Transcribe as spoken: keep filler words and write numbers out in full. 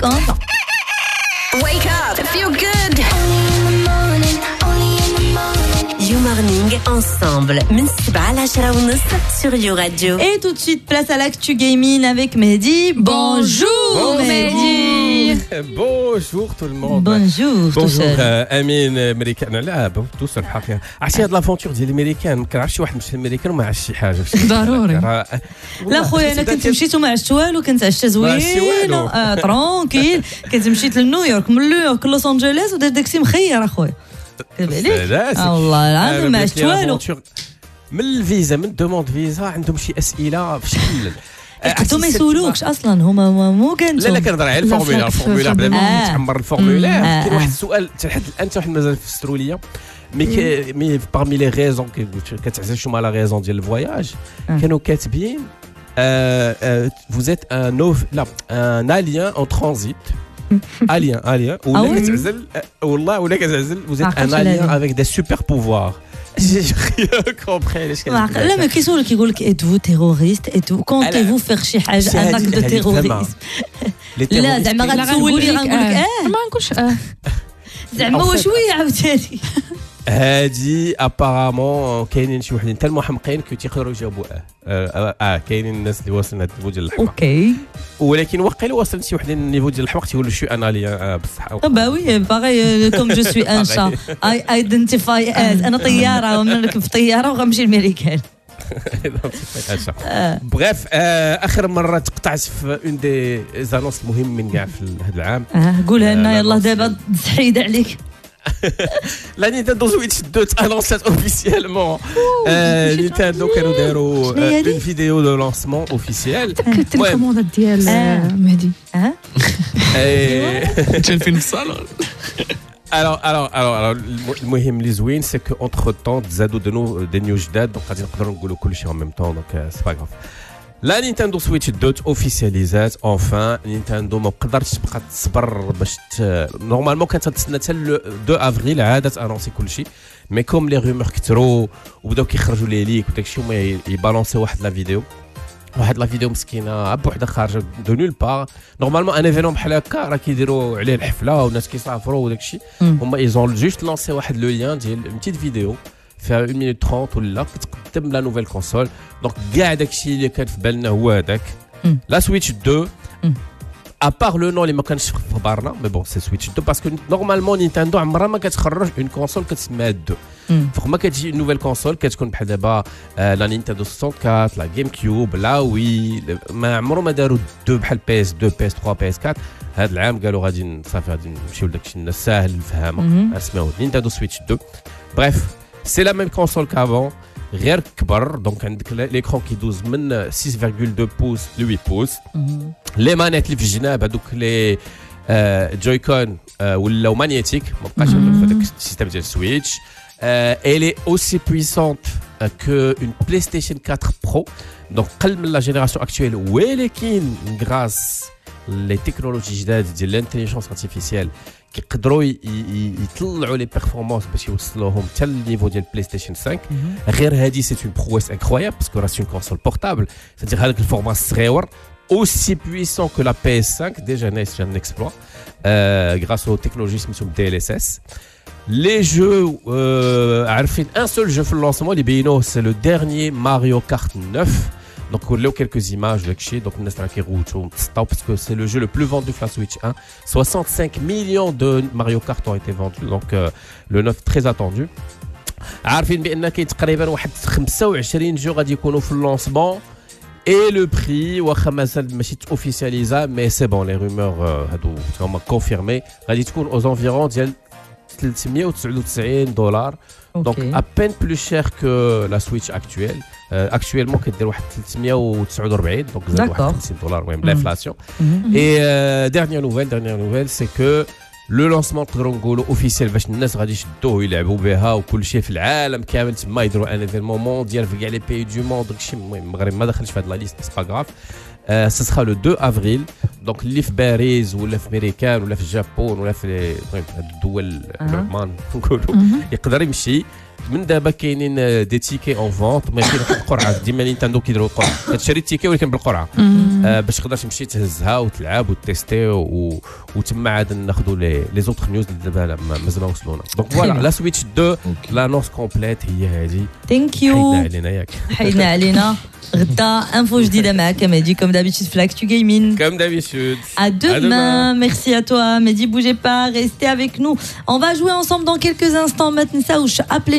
ensemble. Wake up, feel good. You Morning ensemble من سبعة لعشرة ونص sur You Radio. Et tout de suite, place à l'actu gaming avec Mehdi. Bonjour, Bonjour Mehdi. Bonjour tout le monde. Bonjour tout Bonjour seul. امين امريكان لا دوس الحقيقه عرفتي هاد لافونتور ديال الامريكان ما كنعرفش واحد مشى الامريكان وما عرفش شي حاجه ضروري. لا خويا انا كنت مشيت وما عشت والو كنت عشت زوينه اه ترونكيل كنت مشيت لنيويورك من نيويورك لوس انجلوس وداك داكسي مخير اخويا اه والله العظيم ما عشت والو من الفيزا من دوموند فيزا عندهم شي اسئله في شكل كنتو ما يسولوكش اصلا هما مو كنتو لا لا كنهضر على الفورمولا الفورمولا بلا ما تعمر الفورمولا كاين واحد السؤال حتى لحد الان حتى واحد مازال فسروا ليا مي مي بارمي لي ريزون كتعزل شنو لا ريزون ديال الفواياج كانوا كاتبين vous êtes un لا un alien en transit alien alien ولا كتعزل والله ولا كتعزل vous êtes un alien avec des super pouvoirs j'ai rien compris علاش كان لا ما كيسولك كيقول لك êtes-vous terroriste êtes-vous comptez-vous faire شي حاجه انك دو تيروريزم لا زعما غتسولي غنقول لك اه ما نقولش اه زعما واش وي عاوتاني هادي ابارامون كاينين شي وحدين حتى المحمقين كيتيقدروا يجاوبوا اه اه كاينين الناس اللي واصلين هاد النيفو ديال الحمق اوكي ولكن وقيلا وصلت شي وحدين النيفو ديال الحمق تيقولوا شو انا ليا بصح با وي باغي كوم جو سوي ان شا اي ايدنتيفاي از انا طياره ونركب في طياره وغنمشي للميريكان بغيف اخر مره تقطعت في اون دي زانونس المهمين كاع في هذا العام اه قولها لنا يلاه دابا تحيد عليك لا نينتندو سويتش دو تانونسات اوفيسيالمون نينتندو كانوا داروا اون فيديو دو لانسمون اوفيسيال التليكوموند ديال مهدي اه كان فين في الصالون Alors, alors, alors, alors, المهم اللي زوين سي كو اونتر طون تزادوا دو نو دي نيو جداد دونك غادي نقدروا نقولوا كلشي ان ميم طون دونك سي با غاف لا نينتندو سويتش دوت اوفيسياليزات اونفان نينتندو ما قدرتش تبقى تصبر باش نورمالمون كانت تستنى حتى اثنين افريل عاد انونسي كلشي مي كوم لي رومور كثروا وبداو كيخرجوا لي ليك وداكشي هما يبالونسيو واحد لا فيديو واحد لا فيديو مسكينه بوحده خارجه دو نول بار نورمالمون ان ايفينمون بحال هكا راه كيديروا عليه الحفله والناس كيسافروا وداك الشيء هما ايزون جوست لونسي واحد لو ليان ديال اون بتيت فيديو فيها واحد مينوت ثلاثين ولا كتقدم لا نوفيل كونسول دونك كاع داك الشيء اللي كان في بالنا هو هذاك لا سويتش اثنين à part le nom اللي ما كانش في خبارنا مي بون سي سويتش اثنين باسكو نورمالمون نينتندو عمرها ما كتخرج اون كونسول كتسمى اثنين فوق ما كتجي نوفيل كونسول كتكون بحال دابا لا نينتندو ستة وستين لا جيم كيوب لا وي ما عمرو ما داروا اثنين بحال بي اس اثنين بي اس ثلاثة بي اس أربعة هذا العام قالوا غادي صافي غادي نمشيو لداك الشيء الناس ساهل الفهامه اسمعوا نينتندو سويتش اثنين بريف سي لا ميم كونسول كافون غير كبر دونك عندك ليكرون كيدوز من ستة فاصلة اثنين بوز ل ثمانية بوز لي مانيت اللي في الجناب هذوك لي جويكون ولاو مانيتيك ما بقاش في هذاك السيستم ديال السويتش elle est aussi puissante que une PlayStation quatre Pro donc قل من لا جينيراسيون اكطويل ولكن غراس لي تكنولوجي جداد ديال الانتيليجنس ارتيفيسيال كيقدروا يطلعوا لي بيرفورمانس باش يوصلوهم حتى للنيفو ديال بلاي ستيشن خمسة غير هادي سي اون برويس انكرويابل باسكو راه سي اون كونسول بورتابل c'est-à-dire هذاك الفورما الصغيور aussi puissant que la P S cinq déjà c'est un exploit euh, grâce aux technologies سميتهم D L S S les jeux euh, عارفين un seul jeu في اللونسمون اللي بينوه c'est le dernier Mario Kart neuf donc on a quelques images داكشي donc الناس راه كيغوتوا متسطاو parce que c'est le jeu le plus vendu في la Switch un soixante-cinq millions de Mario Kart ont été vendus donc euh, le neuf très attendu عارفين بان كاين تقريبا واحد خمسة وعشرين جو غادي يكونوا في اللونسمون et le prix واخا مازال ماشي اوفيسياليزا مي سي بون لي رومور هادو هما كونفيرمي غادي تكون aux environs ديال ثلاثمية وتسعة وتسعين دولار donc à peine plus cher que la Switch actuelle euh, actuellement كدير واحد ثلاثمية وتسعة وأربعين donc زاد واحد خمسين دولار المهم l'inflation et euh, dernière nouvelle dernière nouvelle c'est que لو لونسمون نقدروا نقولوا اوفيسيال باش الناس غادي يشدوه يلعبوا بها وكل شيء في العالم كامل تما يديروا ان ايفينمون مونديال في كاع لي بيي دو موند داكشي المهم المغرب ما دخلش في هذه لا ليست سي با غاف Euh, ce sera le deux avril. Donc, اللي في باريس ولا في أمريكان ولا في اليابان ولا في الدول العمان نقولوا يقدر يمشي. من دابا كاينين دي تيكي اون فونت ما يمكن القرعه ديما نينتندو كيديروا القرعه كتشري التيكي ولكن بالقرعه آه باش تقدر تمشي تهزها وتلعب وتيستي و... وتما عاد ناخذوا لي لي زوتر نيوز دابا مازال ما وصلونا دونك فوالا لا سويتش اثنين لانونس كومبليت هي هذه ثانك يو حيدنا علينا ياك حيدنا علينا غدا انفو جديده معك Mehdi comme d'habitude في l'actu gaming comme d'habitude à demain merci à toi Mehdi bougez pas restez avec nous on va jouer ensemble dans quelques instants ما تنساوش appelez